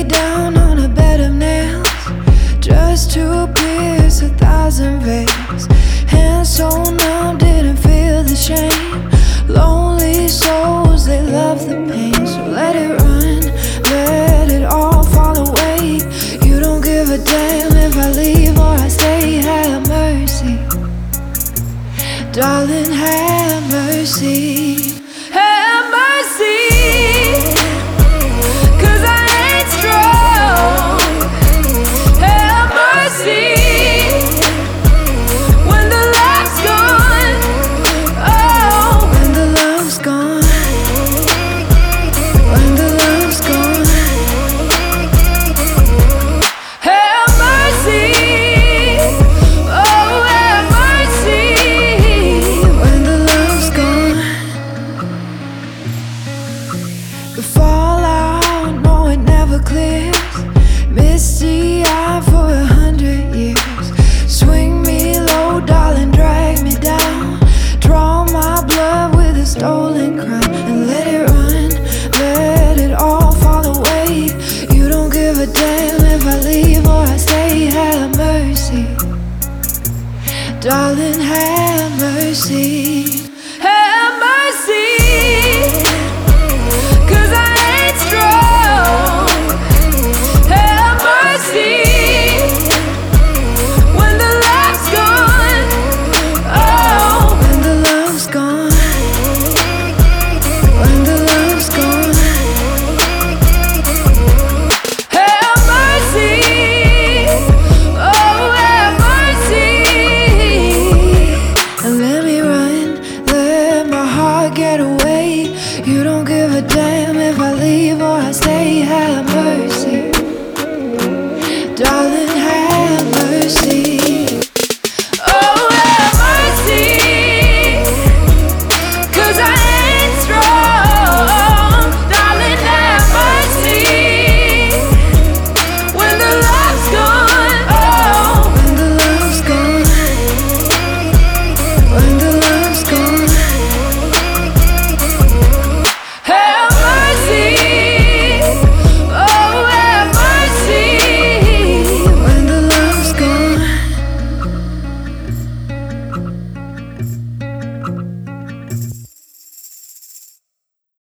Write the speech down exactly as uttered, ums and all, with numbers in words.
down on a bed of nails, just to pierce a thousand veils. Hands so numb, didn't feel the shame. Lonely souls, they love the pain. So let it run, let it all fall away. You don't give a damn if I leave or I stay. Have mercy, darling, have mercy. Have mercy, 'cause I ain't strong. Have mercy when the love's gone. Oh, when the love's gone. When the love's gone. Have mercy. Oh, have mercy when the love's gone. The fallout, no, it never clears. Misty eye for a hundred years. Swing me low, darling, drag me down. Draw my blood with a stolen crown and let it run, let it all fall away. You don't give a damn if I leave or I stay. Have mercy, darling.